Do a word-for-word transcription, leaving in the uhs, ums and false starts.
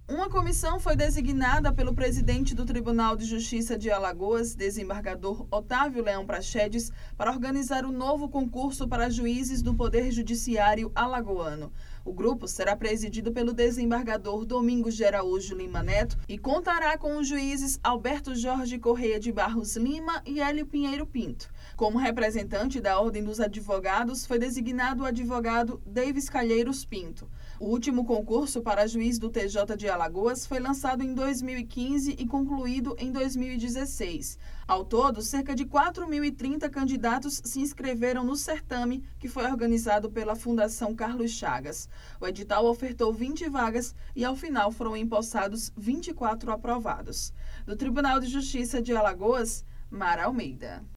Uma comissão foi designada pelo presidente do Tribunal de Justiça de Alagoas, desembargador Otávio Leão Praxedes, para organizar o novo concurso para juízes do Poder Judiciário alagoano. O grupo será presidido pelo desembargador Domingos de Araújo Lima Neto e contará com os juízes Alberto Jorge Correia de Barros Lima e Hélio Pinheiro Pinto. Como representante da Ordem dos Advogados, foi designado o advogado Davis Calheiros Pinto. O último concurso para juiz do T J de Alagoas foi lançado em dois mil e quinze e concluído em dois mil e dezesseis. Ao todo, cerca de quatro mil e trinta candidatos se inscreveram no certame, que foi organizado pela Fundação Carlos Chagas. O edital ofertou vinte vagas e, ao final, foram empossados vinte e quatro aprovados. Do Tribunal de Justiça de Alagoas, Mara Almeida.